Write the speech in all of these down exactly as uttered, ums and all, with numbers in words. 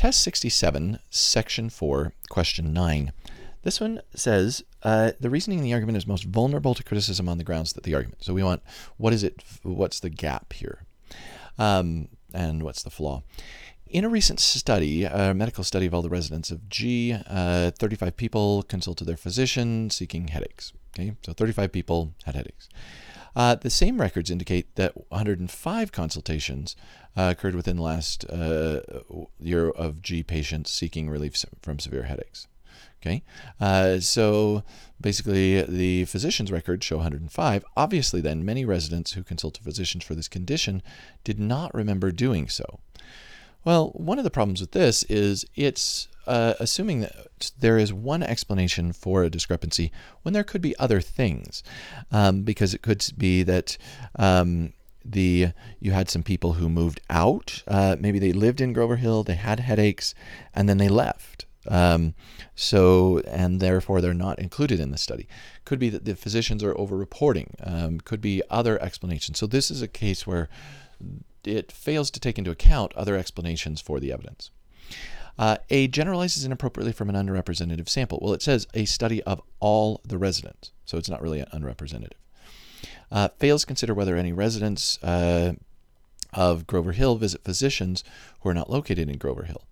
Test sixty-seven, Section four, Question nine. This one says, uh, the reasoning in the argument is most vulnerable to criticism on the grounds that the argument. So we want, what is it, what's the gap here? Um, and what's the flaw? In a recent study, a medical study of all the residents of G, uh, thirty-five people consulted their physician seeking headaches. Okay, so thirty-five people had headaches. Uh, the same records indicate that one hundred five consultations uh, occurred within the last uh, year of G patients seeking relief from severe headaches. Okay, uh, so basically the physician's records show one hundred five. Obviously then, many residents who consulted physicians for this condition did not remember doing so. Well, one of the problems with this is it's uh, assuming that there is one explanation for a discrepancy when there could be other things, um, because it could be that um, the you had some people who moved out. Uh, maybe they lived in Grover Hill, they had headaches, and then they left. Um, so, and therefore they're not included in the study. Could be that the physicians are over-reporting. Um, could be other explanations. So this is a case where it fails to take into account other explanations for the evidence. Uh, A generalizes inappropriately from an underrepresentative sample. Well, it says a study of all the residents, so it's not really an unrepresentative. Uh, fails to consider whether any residents uh, of Grover Hill visit physicians who are not located in Grover Hill.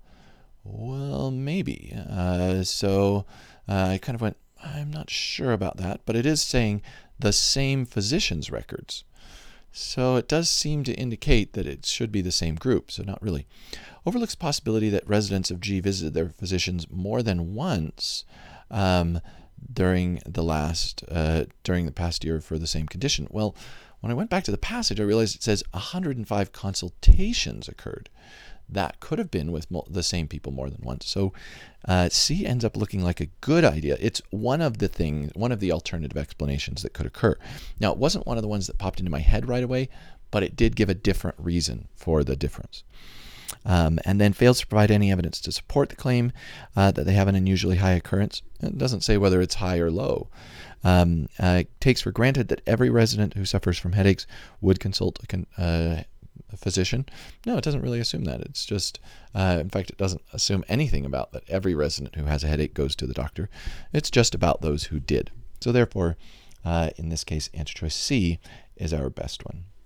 Well, maybe. Uh, so uh, I kind of went, I'm not sure about that, but it is saying the same physician's records. So it does seem to indicate that it should be the same group, so not really. Overlooks the possibility that residents of G visited their physicians more than once um, during the last uh, during the past year for the same condition. Well, when I went back to the passage, I realized it says one hundred five consultations occurred. That could have been with the same people more than once. So uh, C ends up looking like a good idea. It's one of the things, one of the alternative explanations that could occur. Now, it wasn't one of the ones that popped into my head right away, but it did give a different reason for the difference. Um, and then fails to provide any evidence to support the claim uh, that they have an unusually high occurrence. It doesn't say whether it's high or low. Um, uh, it takes for granted that every resident who suffers from headaches would consult a con- uh, a physician. No, it doesn't really assume that. It's just, uh, in fact, it doesn't assume anything about that every resident who has a headache goes to the doctor. It's just about those who did. So therefore, uh, in this case, answer choice C is our best one.